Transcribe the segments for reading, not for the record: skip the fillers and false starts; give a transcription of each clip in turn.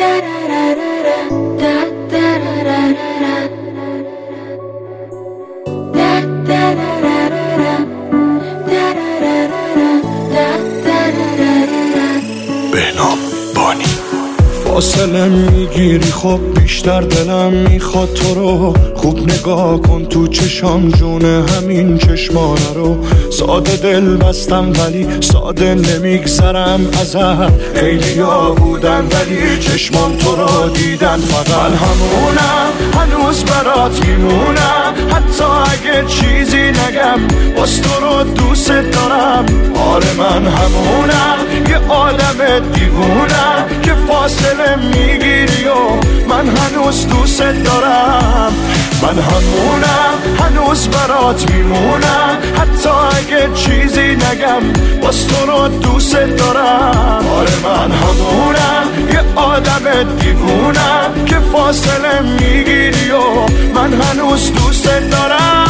بهنام بانی. فاصله میگیری خب بیشتر دلم میخواد تو رو خوب نگاه کن تو چشام جون همین چشمانه رو. ساده دل بستم ولی ساده نمیگذرم ازت. خیلی ها بودن ولی چشمام تو رو دیدن فقط. من همونم هنوز برات میمونم حتی اگه چیزی نگم باز تو رو دوست دارم. آره من همونم یه آدم دیوونم که فاصله میگیری و من هنوز دوست دارم. من همونم هنوز برات میمونم حتی اگه چیزی نگم باز تو رو دوست دارم. آره من همونم یه آدم دیوونم که فاصله میگیری و من هنوز دوست دارم.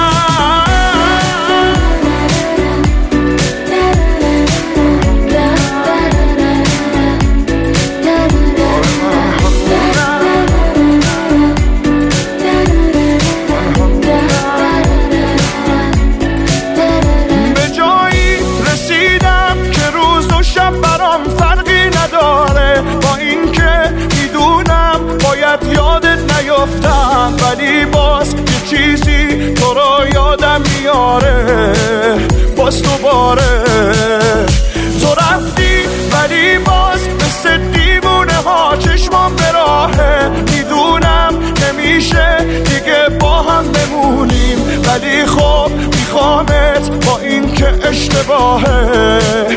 با این که میدونم باید یادت نیفتم ولی باز یه چیزی تو رو یادم میاره باز دوباره. تو رفتی ولی باز مثل دیوونه ها چشمام به راهه. میدونم نمیشه دیگه با هم بمونیم ولی خب میخوامت با این که اشتباهه.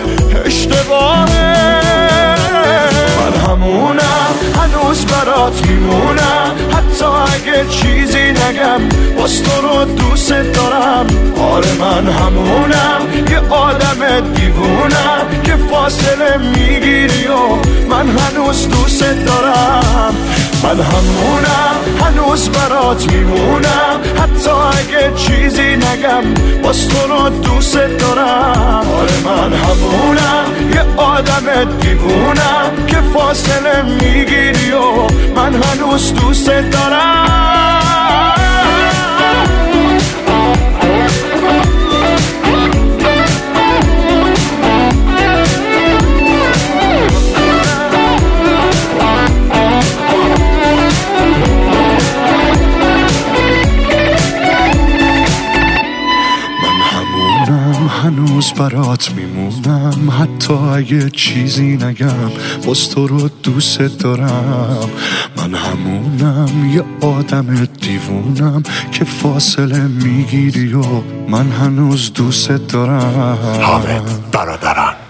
من همونم هنوز برات میمونم حتی اگه چیزی نگم باز تو رو دوست دارم. آره من همونم یه آدم دیوونم که فاصله میگیری و من هنوز دوست دارم. من همونم هنوز برات میمونم حتی اگه چیزی نگم باز تو رو دوست دارم. آره من همونم یه آدم دیوونم که فاصله میگیری و من هنوز دوست دارم. هنوز برات میمونم حتی اگه چیزی نگم باز تو رو دوست دارم. من همونم یه آدم دیوونم که فاصله میگیری و من هنوز دوست دارم. حامد برادران.